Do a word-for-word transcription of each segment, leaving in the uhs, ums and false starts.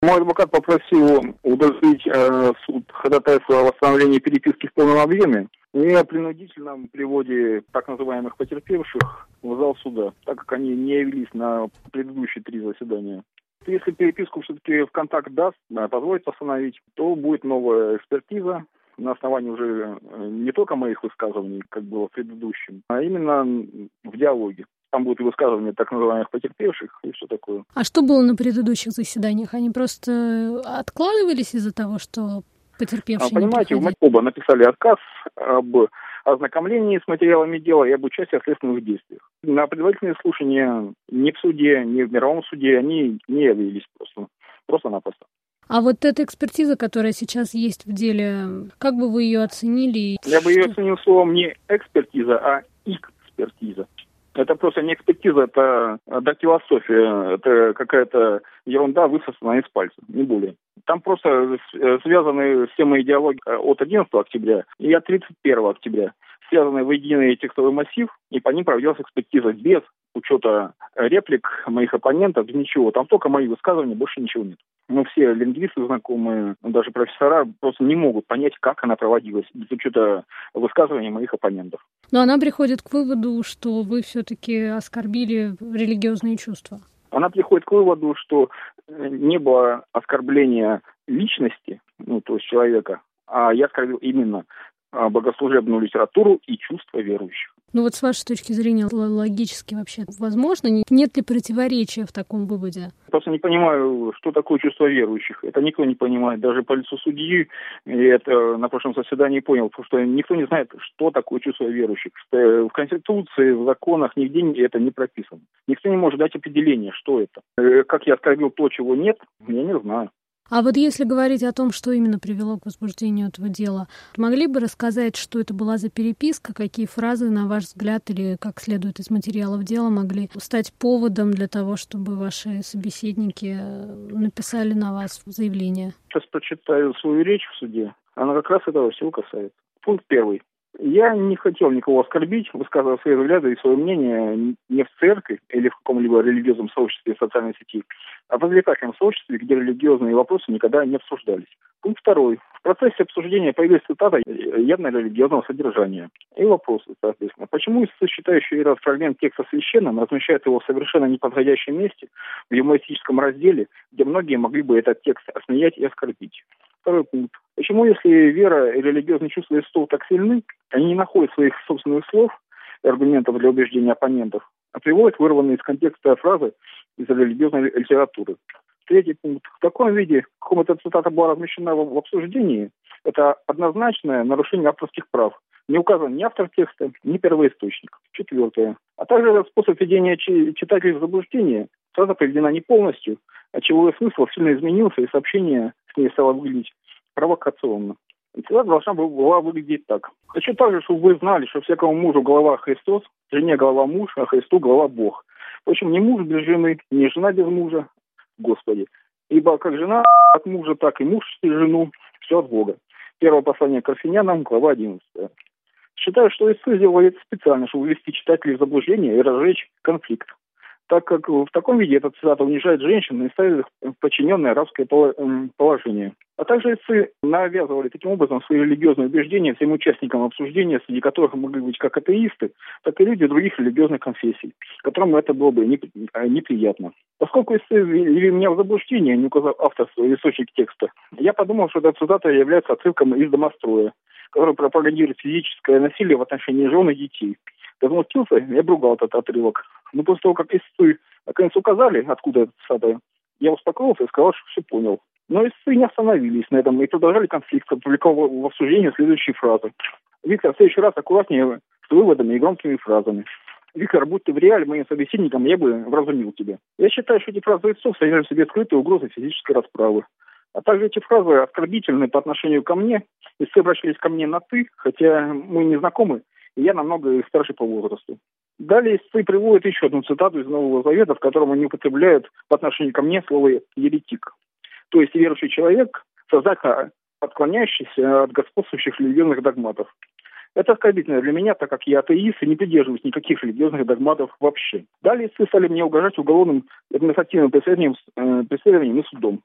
Мой адвокат попросил удовлетворить э, суд ходатайство о восстановлении переписки в полном объеме и о принудительном приводе так называемых потерпевших в зал суда, так как они не явились на предыдущие три заседания. Если переписку все-таки ВКонтакт даст, позволит восстановить, то будет новая экспертиза на основании уже не только моих высказываний, как было в предыдущем, а именно в диалоге. Там будут и высказывания так называемых потерпевших и все такое. А что было на предыдущих заседаниях? Они просто откладывались из-за того, что потерпевшие а, понимаете, не приходили? оба написали отказ об ознакомлении с материалами дела и об участии в следственных действиях. На предварительные слушания ни в суде, ни в мировом суде они не явились просто. Просто-напросто. А вот эта экспертиза, которая сейчас есть в деле, как бы вы ее оценили? Я бы ее оценил словом не экспертиза, а экспертиза. Это просто не экспертиза, это дактилоскопия, это какая-то ерунда, высосанная из пальца, не более. Там просто связаны все мои диалоги от одиннадцатого октября и от тридцать первого октября, связаны в единый текстовый массив, и по ним проводилась экспертиза без учета реплик моих оппонентов, ничего. Там только мои высказывания, больше ничего нет. Ну, все лингвисты знакомые, даже профессора просто не могут понять, как она проводилась, без учета высказываний моих оппонентов. Но она приходит к выводу, что вы все-таки оскорбили религиозные чувства. Она приходит к выводу, что не было оскорбления личности, ну, то есть человека, а я оскорбил именно богослужебную литературу и чувства верующих. Ну вот с вашей точки зрения логически вообще возможно? Нет ли противоречия в таком выводе? Просто не понимаю, что такое чувство верующих. Это никто не понимает, даже по лицу судьи. И это на прошлом заседании понял, потому что никто не знает, что такое чувство верующих. В Конституции, в законах нигде это не прописано. Никто не может дать определение, что это. Как я оскорбил то, чего нет, я не знаю. А вот если говорить о том, что именно привело к возбуждению этого дела, могли бы рассказать, что это была за переписка, какие фразы, на ваш взгляд, или как следует из материалов дела, могли стать поводом для того, чтобы ваши собеседники написали на вас заявление? Сейчас прочитаю свою речь в суде. Она как раз этого всего касается. Пункт первый. Я не хотел никого оскорбить, высказывая свои взгляды и свое мнение не в церкви или в каком-либо религиозном сообществе в социальной сети, а в развлекательном сообществе, где религиозные вопросы никогда не обсуждались. Пункт второй. В процессе обсуждения появилась цитата явно религиозного содержания. И вопросы, соответственно. Почему истцы, считающие этот фрагмент текста священным, размещают его в совершенно неподходящем месте, в юмористическом разделе, где многие могли бы этот текст осмеять и оскорбить? Второй пункт. Почему, если вера и религиозные чувства истцов так сильны, они не находят своих собственных слов и аргументов для убеждения оппонентов, а приводят вырванные из контекста фразы из религиозной литературы? Третий пункт. В таком виде, в каком эта цитата была размещена в обсуждении, это однозначное нарушение авторских прав. Не указан ни автор текста, ни первоисточник. Четвертое. А также способ введения читателей в заблуждение. Фраза приведена не полностью, отчего ее смысл сильно изменился, и сообщение с ней стало выглядеть провокационно. И цитата должна была выглядеть так. Хочу также, чтобы вы знали, что всякому мужу голова Христос, жене голова муж, а Христу голова Бог. Впрочем, не муж без жены, не жена без мужа, Господи. Ибо как жена от мужа, так и муж и жену, все от Бога. Первое послание к Коринфянам, глава одиннадцатая. Считаю, что истцы сделали это специально, чтобы ввести читателей в заблуждение и разжечь конфликт, так как в таком виде эта цитата унижает женщин и ставит их в подчиненное рабское положение. А также истцы навязывали таким образом свои религиозные убеждения всем участникам обсуждения, среди которых могли быть как атеисты, так и люди других религиозных конфессий, которым это было бы неприятно. Поскольку истцы ввели меня в заблуждение, не указав авторство и источник текста, я подумал, что эта цитата является отрывком из «Домостроя», который пропагандирует физическое насилие в отношении жен и детей. Возмутился и обругал этот отрывок. Но после того, как истцы наконец указали, откуда эта цитата, я успокоился и сказал, что все понял. Но истцы не остановились на этом и продолжали конфликт, опубликовав в обсуждении следующие фразы. Виктор, в следующий раз аккуратнее с выводами и громкими фразами. Виктор, будь ты в реале моим собеседником, я бы вразумил тебя. Я считаю, что эти фразы истцов содержат в себе скрытые угрозы физической расправы. А также эти фразы оскорбительны по отношению ко мне. Истцы обращались ко мне на «ты», хотя мы не знакомы, и я намного старше по возрасту. Далее истцы приводят еще одну цитату из Нового Завета, в котором они употребляют по отношению ко мне слово «еретик». То есть верующий человек, сознательно отклоняющийся от господствующих религиозных догматов. Это оскорбительно для меня, так как я атеист и не придерживаюсь никаких религиозных догматов вообще. Далее истцы стали мне угрожать уголовным административным преследованием, э, преследованием и судом.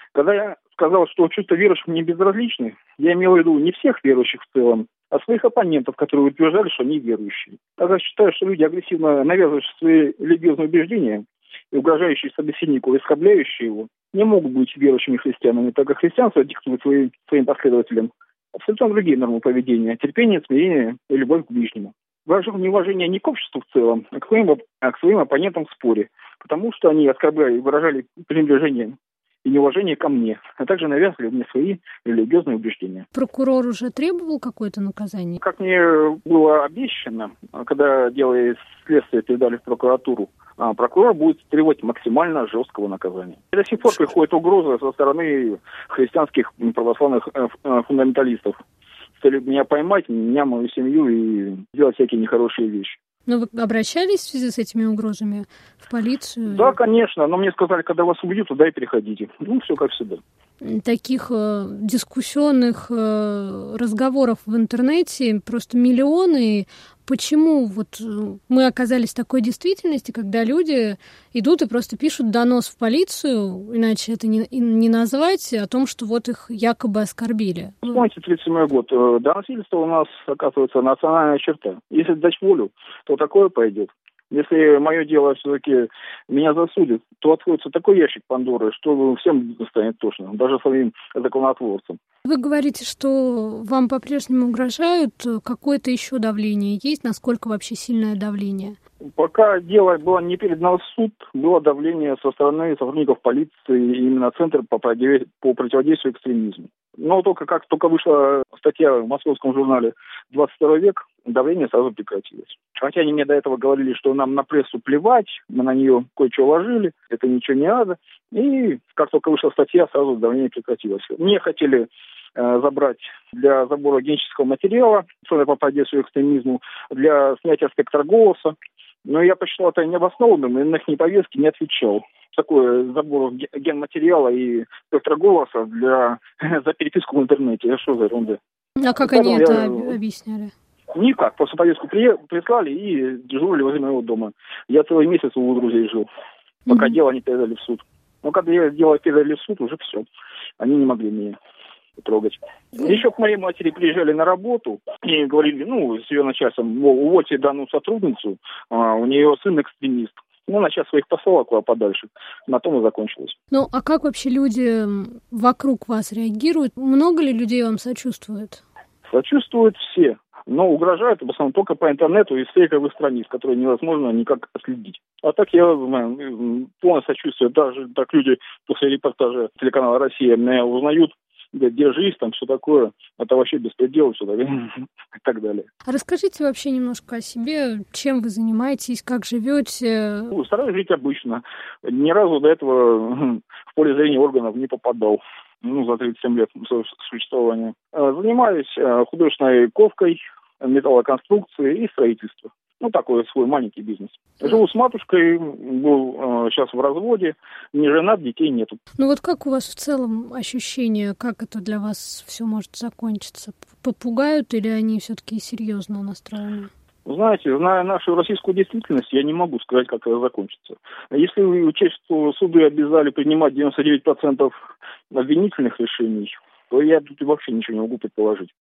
Когда я сказал, что чувства верующих мне безразличны, я имел в виду не всех верующих в целом, а своих оппонентов, которые утверждали, что они верующие. Я считаю, что люди, агрессивно навязывающие свои религиозные убеждения и угрожающие собеседнику, оскорбляющие его, не могут быть верующими христианами, так как христианство диктует своим, своим последователям абсолютно другие нормы поведения: терпение, смирение и любовь к ближнему. Выражу неуважение не к обществу в целом, а к своим, а к своим оппонентам в споре, потому что они оскорбляли и выражали пренебрежение и неуважение ко мне, а также навязывали мне свои религиозные убеждения. Прокурор уже требовал какое-то наказание? Как мне было обещано, когда дело следствия передали в прокуратуру, прокурор будет требовать максимально жесткого наказания. И до сих пор приходит угроза со стороны христианских православных фундаменталистов с целью меня поймать, меня, мою семью и сделать всякие нехорошие вещи. Но вы обращались в связи с этими угрозами в полицию? Да, конечно, но мне сказали, когда вас убьют, туда и переходите. Ну, все как всегда. Таких э, дискуссионных э, разговоров в интернете просто миллионы. Почему вот мы оказались в такой действительности, когда люди идут и просто пишут донос в полицию, иначе это не, не назвать, о том, что вот их якобы оскорбили? Вспомните тридцать седьмой год. До насильства у нас, оказывается, национальная черта. Если дать волю, то такое пойдет. Если мое дело все-таки меня засудит, то откроется такой ящик Пандоры, что всем станет тошно, даже самим законотворцам. Вы говорите, что вам по-прежнему угрожают. Какое-то еще давление есть? Насколько вообще сильное давление? Пока дело было не передано в суд, было давление со стороны сотрудников полиции, именно Центр по противодействию экстремизму. Но только как только вышла статья в московском журнале «двадцать второй век», давление сразу прекратилось. Хотя они мне до этого говорили, что нам на прессу плевать, мы на нее кое-что ложили, это ничего не надо. И как только вышла статья, сразу давление прекратилось. Мне хотели э, забрать для забора генетического материала, Центр по противодействию экстремизму, для снятия спектра голоса. Но я посчитал это необоснованным и на их повестки не отвечал. Такой забор генматериала и спектра голоса для, за переписку в интернете. Это что за ерунда? А как и они это я... объясняли? Никак. Просто повестку при... прислали и дежурили возле моего дома. Я целый месяц у друзей жил, пока mm-hmm. дело не передали в суд. Но когда я дело передали в суд, уже все. Они не могли меня трогать. Mm-hmm. Еще к моей матери приезжали на работу и говорили, ну, с ее начальством, увольте данную сотрудницу, а у нее сын экстремист. Ну, она сейчас своих послала куда подальше. На том и закончилось. Ну, а как вообще люди вокруг вас реагируют? Много ли людей вам сочувствует? Сочувствуют все. Но угрожают в основном только по интернету и с фейковых страниц, которые невозможно никак отследить. А так я знаю, полное сочувствие. Даже так люди после репортажа телеканала «Россия» меня узнают. Говорят, держись, там все такое. Это вообще беспредел, все такое. И так далее. А расскажите вообще немножко о себе. Чем вы занимаетесь, как живете? Ну, стараюсь жить обычно. Ни разу до этого в поле зрения органов не попадал. Ну, за тридцать семь лет существования. Занимаюсь художественной ковкой, металлоконструкцией и строительством. Ну, такой свой маленький бизнес. Живу с матушкой, был э, сейчас в разводе, не женат, детей нету. Ну вот как у вас в целом ощущения, как это для вас все может закончиться? Попугают или они все-таки серьезно настроены? Знаете, зная нашу российскую действительность, я не могу сказать, как это закончится. Если учесть, что суды обязали принимать девяносто девять процентов обвинительных решений, то я тут вообще ничего не могу предположить.